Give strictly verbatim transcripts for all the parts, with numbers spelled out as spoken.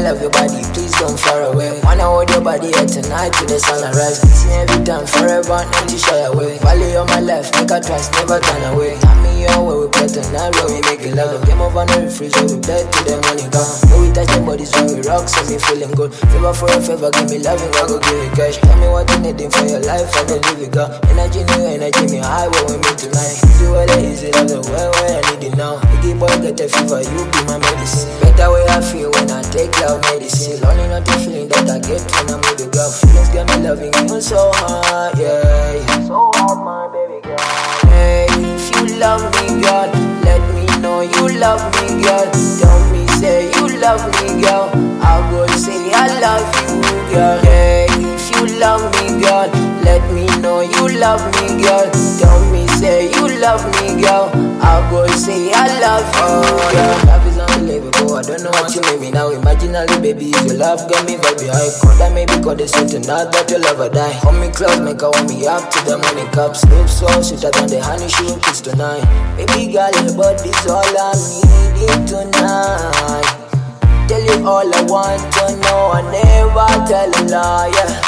love your body, please don't far away. Wanna hold your body here tonight to the sunrise. See every time, forever, not to shy away. Value of my life, make a trust, never turn away. Tell me your way, we play tonight, where we make it love. Game over, no refresh, we play to the money gone. When we touch the bodies, when we rock, so me feeling good. Favor for a favor, give me loving, I go give you cash. Tell me what you needing for your life, I go give it, girl. Energy, new energy, me high, what we meet tonight. Easy way, easy, love the way, where I need it now. Biggie boy, get a fever, you be my medicine. Better way I feel when I take love medicine. Lonely, not the feeling that I get when I'm with the girl. Feelings get me loving you so hard, yeah, yeah. So hard, my baby girl. Hey, if you love me, girl, let me know you love me, girl. Tell me, say you love me, girl. I go say I love you, girl. Hey, if you love me, girl, let me know you love me, girl. Tell me, say you love me, girl. I go say I love you, girl. Love is unbelievable, I don't know what you made me now. Imaginary, baby, if your love got me vibe high. Could I maybe call this something not that your love or die? Hold me close, make her want me up to the money cups. Live so sweeter than the honey she will kiss tonight. Baby girl, your body's all I'm needing tonight. Tell you all I want to know, I never tell a lie,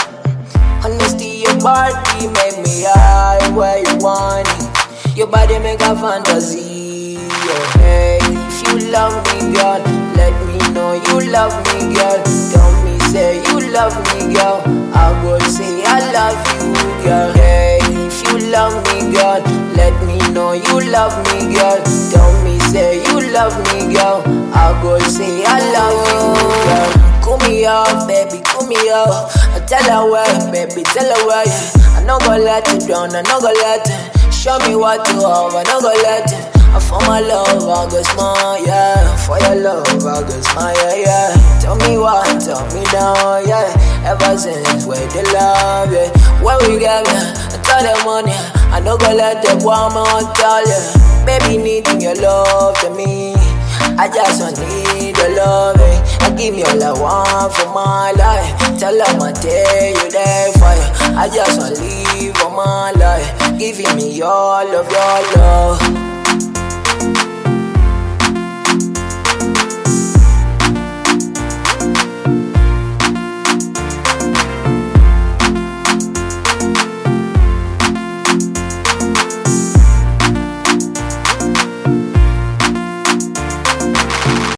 yeah. Honesty, your body make me high where you want it. Your body make a fantasy, yeah. Hey, if you love me, girl, let me know you love me, girl. Tell me, say you love me, girl. I go say I love you, girl. Hey, if you love me, girl, let me know you love me, girl. Tell me, say you love me, girl. I go say I love you, girl. Cool me off, baby, cool me off. I tell her where, baby, tell her where. I no go let you down, I no go let you. Show me what you have, I no go let you. For my love, I go smile, yeah. For your love, I go smile, yeah, yeah. Tell me what, tell me now, yeah. Ever since where the love, yeah. When we get, yeah, I tell them money. I no go let them want my hotel, yeah. Baby, needing your love to me. I just want need your love, eh. I give you all I want for my life. Tell them I tell you there for you. I just want live for my life. Giving me all of your love.